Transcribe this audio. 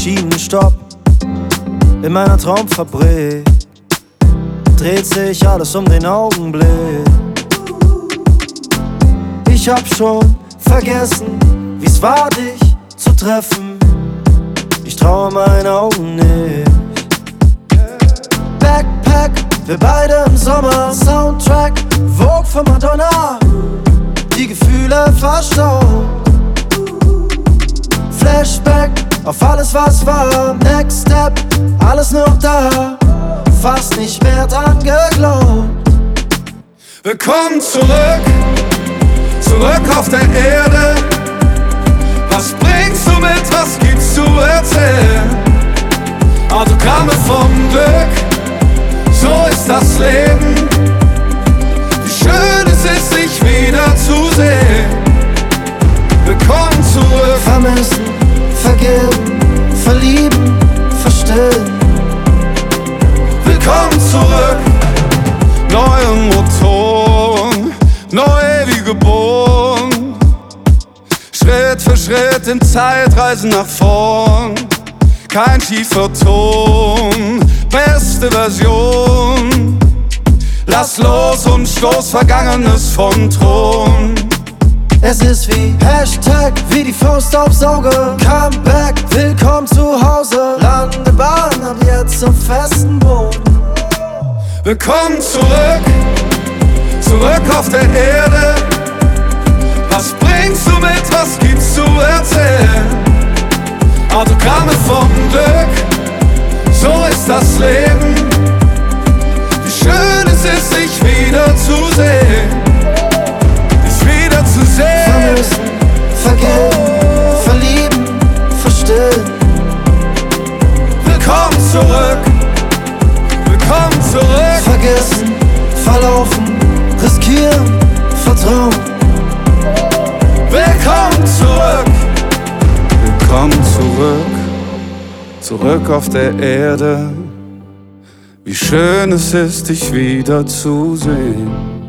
Maschinenstopp. In meiner Traumfabrik dreht sich alles um den Augenblick. Ich hab schon vergessen, wie's war, dich zu treffen. Ich traue meinen Augen nicht. Backpack, wir beide im Sommer. Soundtrack, Vogue von Madonna. Die Gefühle verstaubt. Flashback auf alles, was war. Next Step, alles noch da. Fast nicht mehr dran geglaubt. Willkommen zurück, zurück auf der Erde. Was bringst du mit, was gibt's zu erzählen? Autogramme vom Glück, so ist das Leben. Wie schön es ist, dich wieder zu sehen. Willkommen zurück. Vermissen, vergeben, verlieben, verstehen. Willkommen zurück. Neue Motoren, neu wie geboren. Schritt für Schritt in Zeitreisen nach vorn. Kein schiefer Ton, beste Version. Lass los und stoß Vergangenes vom Thron. Es ist wie Hashtag, wie die Faust aufs Auge. Comeback, willkommen zu Hause. Landebahn, ab jetzt auf festen Boden. Willkommen zurück, zurück auf der Erde. Was bringst du mit, was gibt's zu erzählen? Autogramme vom Glück, so ist das Leben. Wie schön es ist, dich wieder zu sehen. Dich wieder zu sehen. Vermissen, vergeben, verlieben, verstehen. Willkommen zurück, willkommen zurück. Vergessen, verlaufen, riskieren, vertrauen. Willkommen zurück, willkommen zurück, zurück auf der Erde. Wie schön es ist, dich wieder zu sehen.